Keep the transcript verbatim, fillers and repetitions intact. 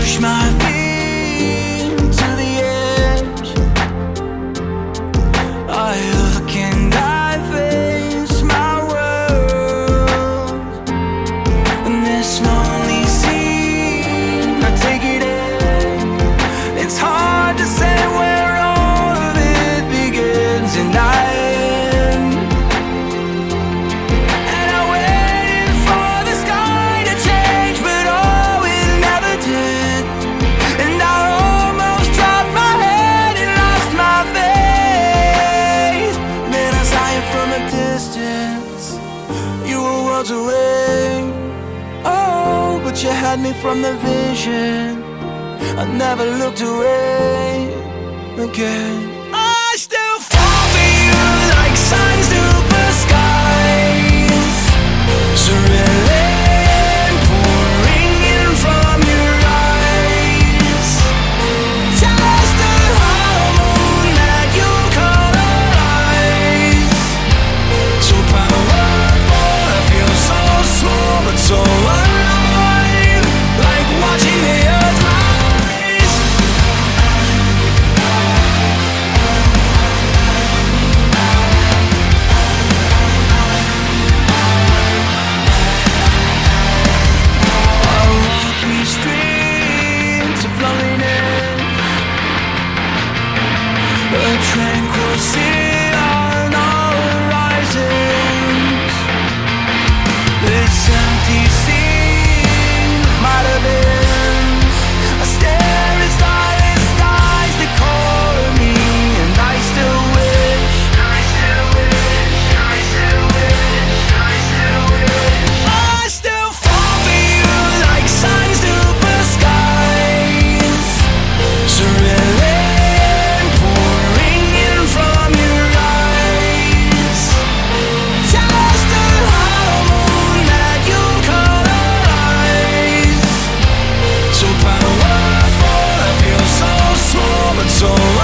push my feet to the edge. I look and I face my world, and this lonely scene, I take it in. It's hard to say where all of it begins and I end. And I waited for the sky to change, but oh, it never did. And I almost dropped my head and lost my faith. Then I saw you from a distance, you were worlds away. Oh, but you had me from the vision, I never looked away again. I still fall for you like suns do for skies, cerulean, pouring in from your eyes. Just a hollow moon that you colorize. So powerful, I feel so small but so alive, like watching the earth rise. I walk these streets of loneliness, a tranquil sea on all horizons. This empty scene might have been. I stare at starless skies that call to me, and I still wish, I still wish, I still wish, I still wish. I still fall for you like suns do for skies, cerulean, pouring in from your eyes. Just a hollow moon that you colorize. So powerful, I feel so small but so